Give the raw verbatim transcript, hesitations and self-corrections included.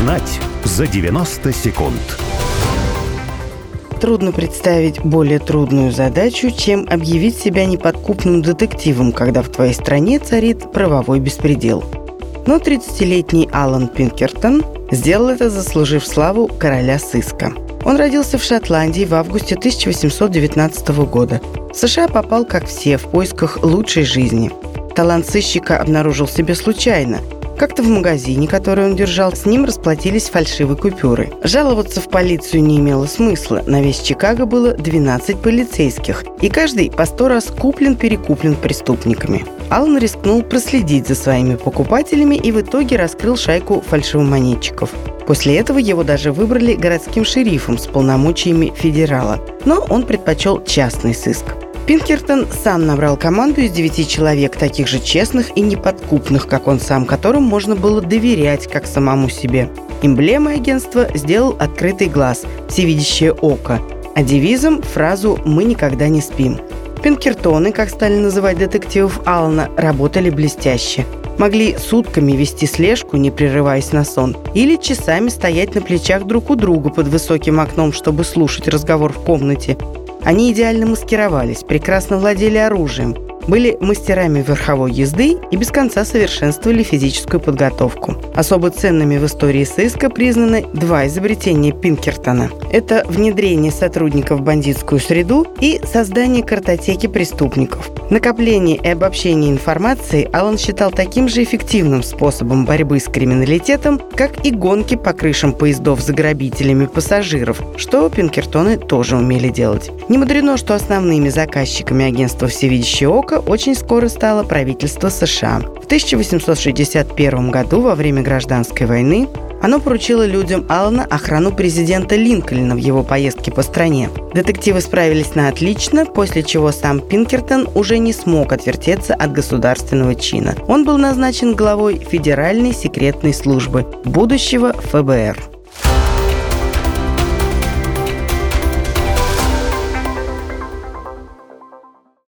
Узнать за девяносто секунд. Трудно представить более трудную задачу, чем объявить себя неподкупным детективом, когда в твоей стране царит правовой беспредел. Но тридцатилетний Алан Пинкертон сделал это, заслужив славу короля сыска. Он родился в Шотландии в августе тысяча восемьсот девятнадцатого года. В США попал, как все, в поисках лучшей жизни. Талант сыщика обнаружил себя случайно. Как-то в магазине, который он держал, с ним расплатились фальшивой купюрой. Жаловаться в полицию не имело смысла. На весь Чикаго было двенадцать полицейских, и каждый по сто раз куплен-перекуплен преступниками. Алан рискнул проследить за своими покупателями и в итоге раскрыл шайку фальшивомонетчиков. После этого его даже выбрали городским шерифом с полномочиями федерала. Но он предпочел частный сыск. Пинкертон сам набрал команду из девяти человек, таких же честных и неподкупных, как он сам, которым можно было доверять, как самому себе. Эмблемой агентства сделал открытый глаз, всевидящее око, а девизом – фразу «Мы никогда не спим». Пинкертоны, как стали называть детективов Алана, работали блестяще. Могли сутками вести слежку, не прерываясь на сон, или часами стоять на плечах друг у друга под высоким окном, чтобы слушать разговор в комнате. Они идеально маскировались, прекрасно владели оружием, были мастерами верховой езды и без конца совершенствовали физическую подготовку. Особо ценными в истории сыска признаны два изобретения Пинкертона. Это внедрение сотрудников в бандитскую среду и создание картотеки преступников. Накопление и обобщение информации Алан считал таким же эффективным способом борьбы с криминалитетом, как и гонки по крышам поездов за грабителями пассажиров, что Пинкертоны тоже умели делать. Не мудрено, что основными заказчиками агентства «Всевидящее око» очень скоро стало правительство США. В тысяча восемьсот шестьдесят первом году, во время гражданской войны, оно поручило людям Алана охрану президента Линкольна в его поездке по стране. Детективы справились на отлично, после чего сам Пинкертон уже не смог отвертеться от государственного чина. Он был назначен главой Федеральной секретной службы, будущего эф бэ эр.